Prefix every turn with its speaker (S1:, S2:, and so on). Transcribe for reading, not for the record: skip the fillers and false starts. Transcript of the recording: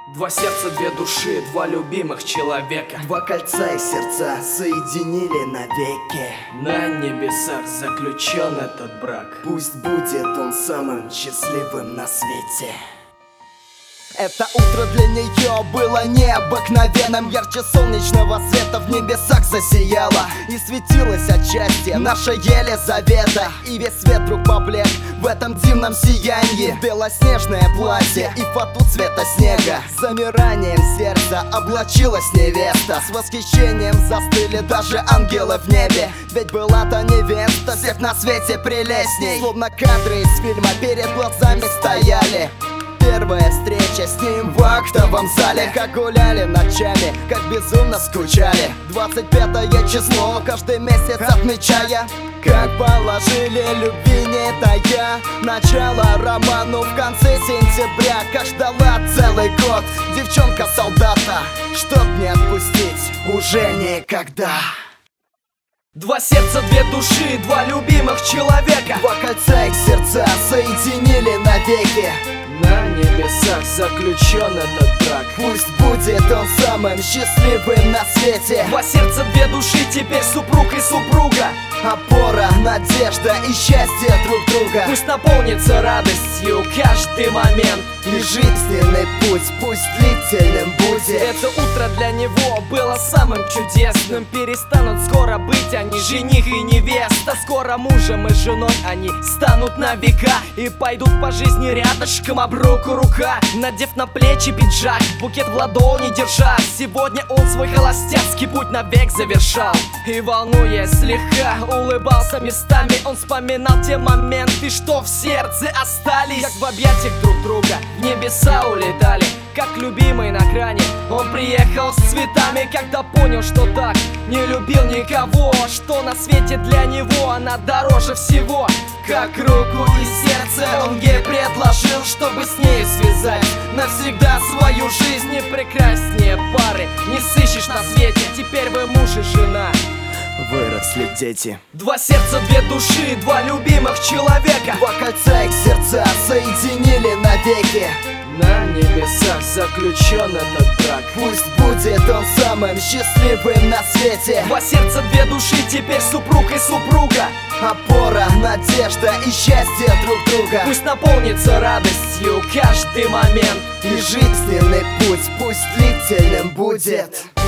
S1: Два сердца, две души, два любимых человека.
S2: Два кольца и сердца соединили навеки.
S1: На небесах заключен этот брак.
S2: Пусть будет он самым счастливым на свете. Это утро для нее было необыкновенным. Ярче солнечного света в небесах засияло. И светилась от счастья наша Елизавета. И весь свет вдруг поблек в этом дивном сиянии. Белоснежное платье и фату цвета снега. С замиранием сердца облачилась невеста. С восхищением застыли даже ангелы в небе. Ведь была-то невеста всех на свете прелестней. Словно кадры из фильма перед глазами стояли. Первая встреча с ним в актовом зале. Как гуляли ночами, как безумно скучали. 25-е число каждый месяц отмечая. Как положили любви не тая. Начало роману в конце сентября. Как ждала целый год девчонка-солдата, чтоб не отпустить уже никогда.
S1: Два сердца, две души, два любимых человека.
S2: Два кольца их сердца соединили навеки.
S1: На небесах заключен этот брак.
S2: Пусть будет он самым счастливым на свете.
S1: Два сердца, две души, теперь супруг и супруга.
S2: Опора, надежда и счастье друг друга.
S1: Пусть наполнится радостью каждый момент.
S2: И жизненный путь пусть длительным будет.
S1: Это утро для него было самым чудесным. Перестанут скоро быть они жених и невеста. Скоро мужем и женой они станут на века. И пойдут по жизни рядышком об руку рука. Надев на плечи пиджак, букет в ладони держа. Сегодня он свой холостяцкий путь навек завершал. И волнуясь слегка, улыбался местами. Он вспоминал те моменты, что в сердце остались. Как в объятиях друг друга в небеса улетали. Как любимый на кране он приехал с цветами. Когда понял, что так не любил никого, что на свете для него она дороже всего. Как руку и сердце он ей предложил, чтобы с ней связать навсегда свою жизнь. И прекраснее пары не сыщешь на свете. Теперь вы муж и жена,
S2: выросли дети.
S1: Два сердца, две души, два любимых человека.
S2: Два кольца их сердца соединили навеки.
S1: На небесах заключен этот брак.
S2: Пусть будет он самым счастливым на свете.
S1: Два сердца, две души, теперь супруг и супруга.
S2: Опора, надежда и счастье друг друга.
S1: Пусть наполнится радостью каждый момент.
S2: И жизненный путь пусть длительным будет.